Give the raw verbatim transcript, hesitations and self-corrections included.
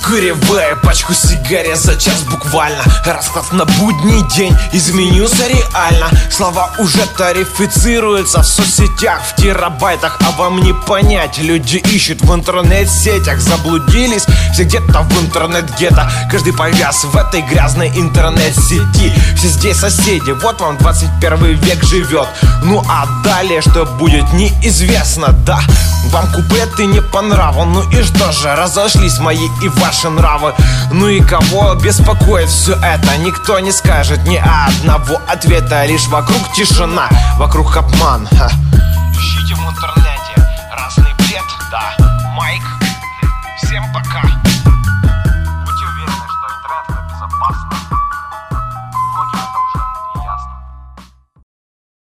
Закуривая пачку сигарет за час буквально. Расклад на будний день изменился реально. Слова уже тарифицируются в соцсетях, в терабайтах, а вам не понять. Люди ищут в интернет-сетях, заблудились все где-то в интернет-гетто. Каждый повяз в этой грязной интернет-сети. Все здесь соседи, вот вам двадцать первый век живет. Ну а далее что будет, неизвестно, да. Вам куплеты не по нраву, ну и что же, разошлись мои и ваши нравы. Ну и кого беспокоит все это, никто не скажет ни одного ответа. Лишь вокруг тишина, вокруг обман. Ищите в интернете разный бред, да.